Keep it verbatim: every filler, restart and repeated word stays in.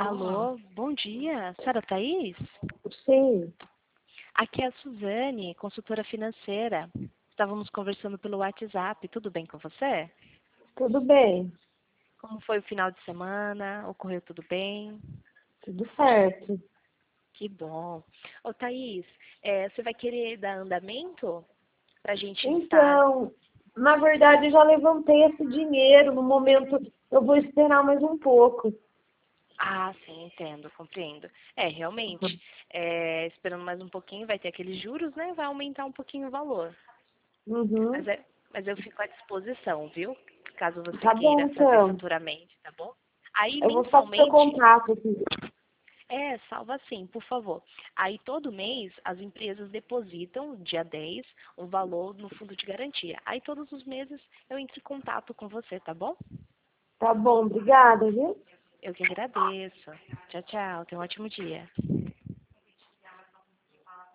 Alô, bom dia. Senhora Thaís? Sim, Aqui é a Suzane, consultora financeira. Estávamos conversando pelo WhatsApp. Tudo bem com você? tudo bem, Como foi o final de semana? Ocorreu tudo bem? tudo certo. Que bom. Ô, Thaís, é, você vai querer dar andamento para a gente estar... Então, na verdade, eu já levantei esse dinheiro. No momento, eu vou esperar mais um pouco. Ah, sim, entendo, compreendo. É, realmente, é, esperando mais um pouquinho, vai ter aqueles juros, né? Vai aumentar um pouquinho o valor. Mas, Uhum. é, mas eu fico à disposição, viu? Caso você Tá bom, queira fazer então. futuramente, tá bom? Aí, Eu vou ficar com seu mensalmente, contato aqui. é, salva sim, por favor. Aí, todo mês, as empresas depositam, dia dez, um valor no fundo de garantia. Aí, todos os meses, eu entro em contato com você, tá bom? Tá bom, obrigada, viu? Eu que agradeço. Tchau, tchau. Tenha um ótimo dia.